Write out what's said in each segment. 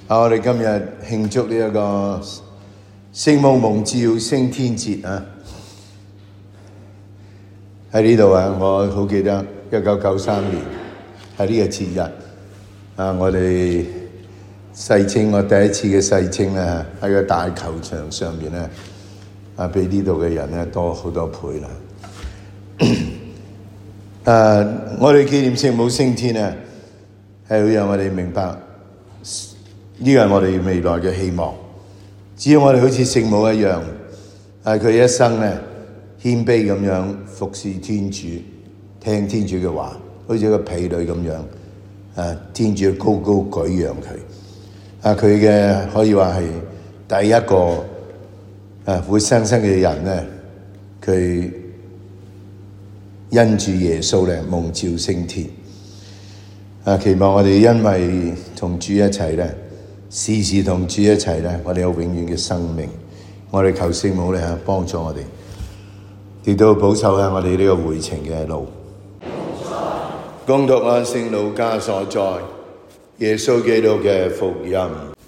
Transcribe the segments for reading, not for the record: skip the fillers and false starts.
我哋今日慶祝呢一個聖母蒙召升天節啊！喺呢度啊，我好記得1993年喺呢個節日啊，我哋世青我第一次嘅世青咧，喺個大球場上面咧啊，比呢度嘅人咧多好多倍啦。我哋紀念聖母升天啊，係要讓我哋明白呢個係我哋未來嘅希望。只要我哋好似聖母一樣，佢一生咧謙卑咁樣服侍天主，聽天主嘅話，好似一個婢女咁樣，天主高高舉揚佢。佢嘅可以話係第一個活生生嘅人咧，佢因住耶穌咧蒙召升天。期望我哋因為同主一齊咧，時時同主一齊咧，我哋有永遠嘅生命。我哋求聖母咧幫助我哋，亦都保守下我哋呢個回程嘅路。恭讀聖路加所載耶穌基督嘅福音。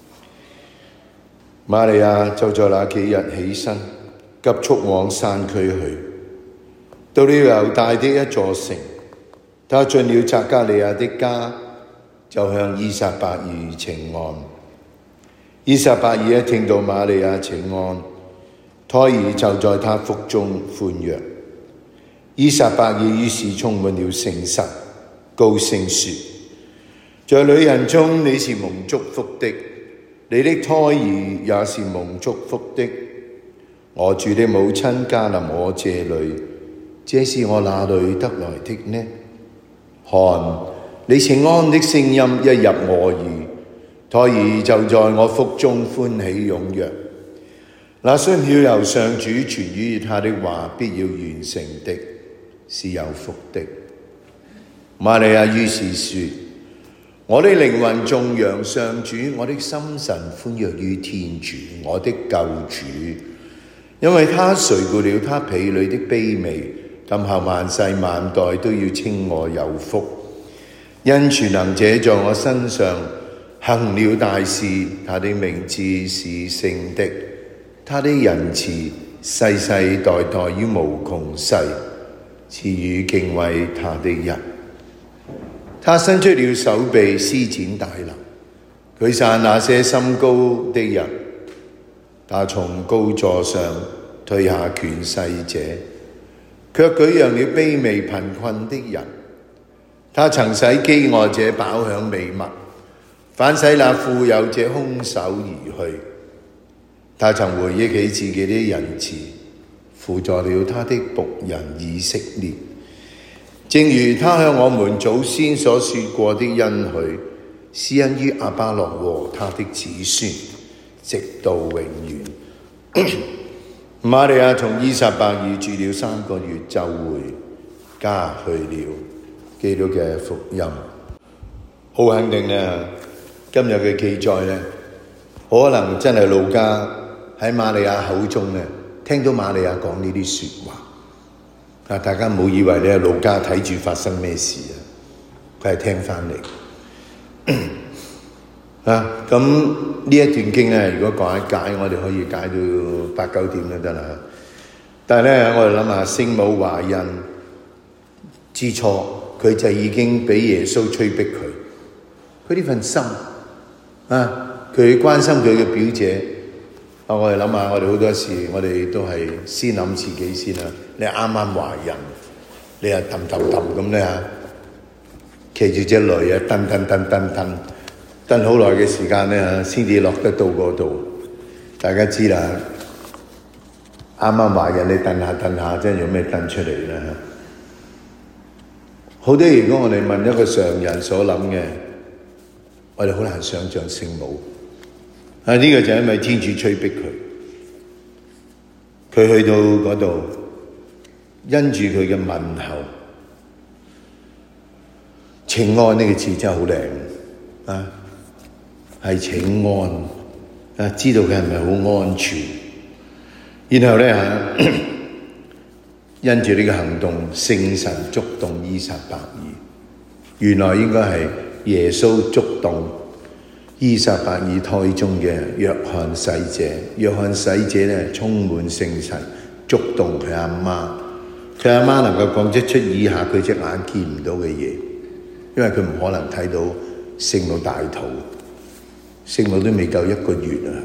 瑪利亞就在那幾日起身，急速往山區去，到了猶大的一座城。他進了匝加利亞的家，就向依撒伯爾請安。依撒伯爾一聽到瑪利亞請安，胎兒就在他腹中歡躍。依撒伯爾於是充滿了聖神，高聲說：在女人中你是蒙祝福的，你的胎兒也是蒙祝福的。我主的母親駕臨我這裏，這是我哪裏得來的呢？看，你請安的聲音一入我耳，胎兒就在我腹中歡喜踴躍。那信曉由上主傳於他的話必要完成的，是有福的。瑪利亞於是說：我的靈魂頌揚上主，我的心神歡躍於天主，我的救主，因為他垂顧了他婢女的卑微。今後萬世萬代都要稱我有福，因全能者在我身上行了大事，他的名字是聖的，他的仁慈世世代代於無窮世，賜予敬畏他的人。他伸出了手臂，施展大能，驅散那些心高的人。他從高座上推下權勢者，卻舉揚了卑微貧困的人。他曾使飢餓者飽享美物，反使那富有者空手而去。他曾回憶起自己的仁慈，輔助了他的僕人以色列，正如他向我們祖先所說過的恩許，施恩於亞巴郎和他的子孫，直到永遠。瑪利亞同依撒伯爾住了3個月，就回家去了。基督嘅福音。好肯定咧，今日嘅記載咧，可能真係路加喺瑪利亞口中咧，聽到瑪利亞講呢啲説話。大家唔好以為咧，路加睇住發生咩事啊，佢係聽翻嚟。咁呢一段經咧，如果講一解，我哋可以解到8、9點都得啦。但係咧，我哋諗下聖母懷孕之初，佢就已經俾耶穌催逼佢呢份心佢關心佢嘅表姐。我哋諗下，我哋好多時，我哋都係先諗自己先啦。你啱啱懷孕，你又揼咁咧騎住隻驢蹬好耐嘅時間咧先至落得到嗰度。大家知啦，啱啱懷孕你蹬下，真係有咩蹬出嚟咧？好多如果我哋問一個常人所諗嘅，我哋好難想像聖母。呢個就係因為天主催逼佢去到嗰度，因住佢嘅問候，請安呢個字真係好靚係請安知道佢係咪好安全？然後咧因住呢個行動，聖神觸動依撒伯爾，原來應該係耶穌觸動伊撒伯爾胎中嘅約翰洗者。約翰洗者咧充滿聖神，觸動佢阿媽。佢阿媽能夠講得出以下佢隻眼見唔到嘅嘢，因為佢唔可能睇到聖母大肚，聖母都未夠1個月啊。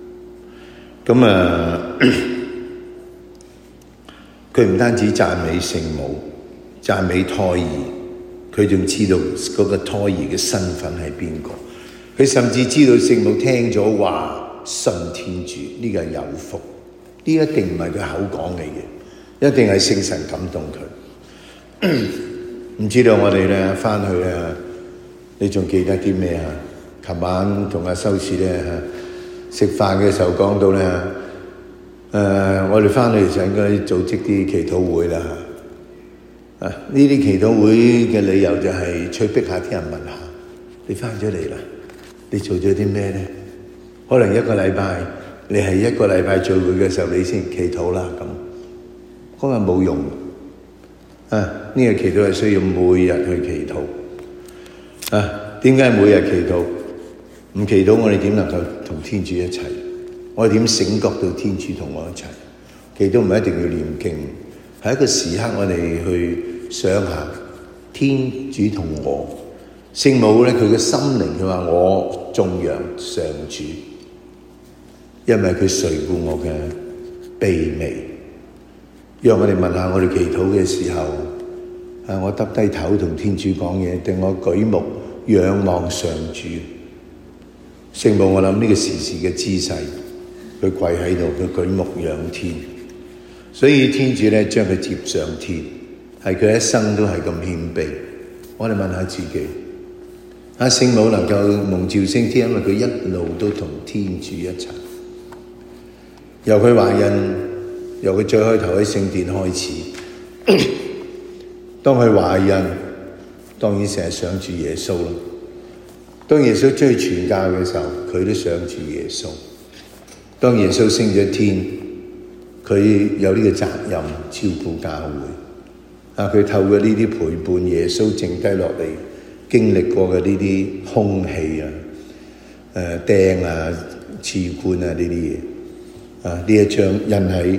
佢唔單止讚美聖母，讚美胎兒，佢仲知道嗰個胎兒嘅身份係邊個。佢甚至知道聖母聽咗話信天主，呢個係有福。呢一定唔係佢口講嘅嘢，一定係聖神感動佢。唔知道我哋咧翻去咧，你仲記得啲咩啊？琴晚同阿修士咧食飯嘅時候講到咧，我哋翻去就應該組織啲祈禱會啦。呢啲祈禱會嘅理由就係催逼下啲人問下，你翻咗嚟啦，你做咗啲咩咧？可能1個禮拜，你係1個禮拜聚會嘅時候，你先祈禱啦咁。嗰個冇用。呢個祈禱係需要每日去祈禱。點解每日祈禱？唔祈禱我哋點能夠同天主一齊？我哋點醒覺到天主同我一齊？祈禱唔一定要念經，係一個時刻我哋去想下天主同我。聖母咧，佢嘅心靈，佢話我頌揚上主，因為佢垂顧我嘅卑微。讓我哋問下我哋祈禱嘅時候，我耷低頭同天主講嘢，定我舉目仰望上主？聖母，我諗呢個時時嘅姿勢，佢跪喺度，佢舉目仰天，所以天主咧將佢接上天，係佢一生都係咁謙卑。我哋問下自己，聖母能夠蒙召升天，因為佢一路都同天主一齊，由佢懷孕，由佢最開頭喺聖殿開始，當佢懷孕，當然成日想住耶穌啦。當耶穌出去傳教嘅時候，佢都想住耶穌。當耶穌升咗天，佢有呢個責任照顧教會。佢透過呢啲陪伴耶穌剩低落嚟，經歷過嘅呢啲空氣釘刺冠呢啲嘢。呢一張印喺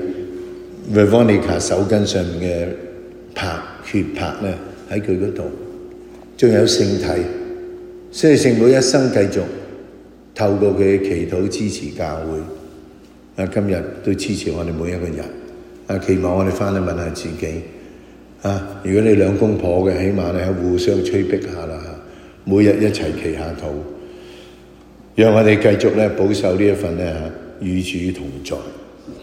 Veronica 手巾上面嘅血拍咧，喺佢嗰度，仲有聖體。所以聖母一生繼續透過佢嘅祈禱支持教會。今日都支持我哋每一個人。期望我哋翻去問下自己。如果你兩公婆嘅，起碼你係互相催逼下啦，每日一齊祈下禱，讓我哋繼續咧保守呢一份咧與主同在。